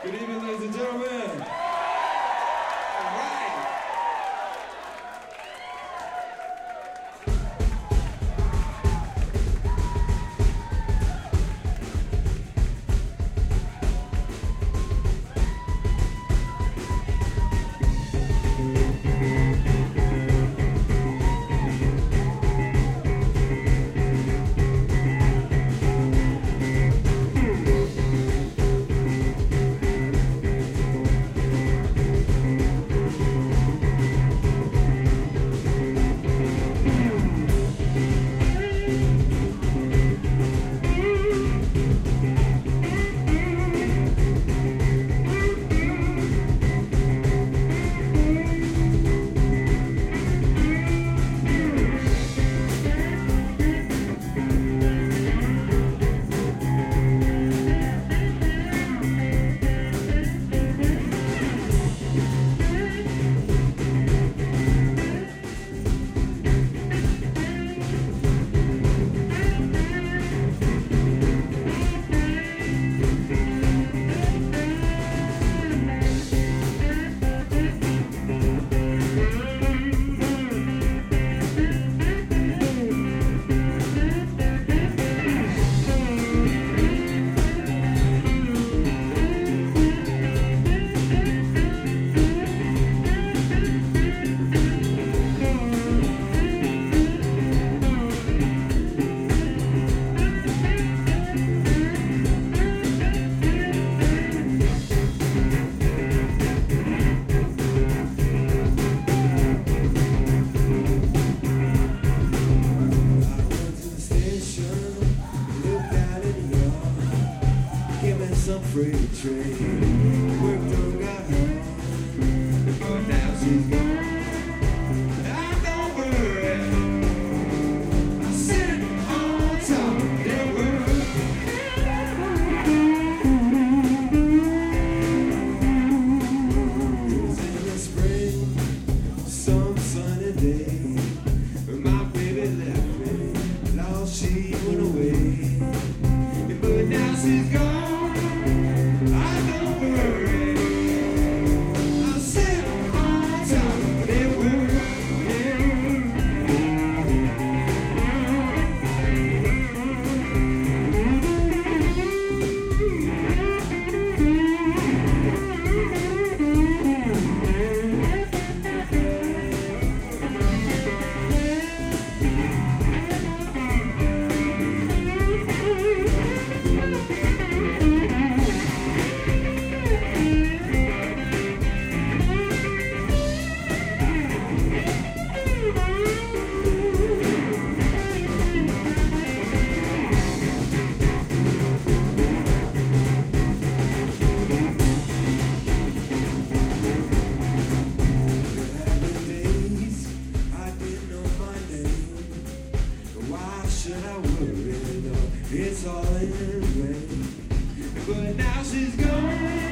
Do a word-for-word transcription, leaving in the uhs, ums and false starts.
Good evening, ladies and gentlemen. All right. Some freight train worked on got home, but now she's gone. I don't worry, I sit on top of the world. It was in the spring, some sunny day, my baby left me, lost, she went away, but now she's gone. Should I worry? No, it's all in vain. But now she's gone.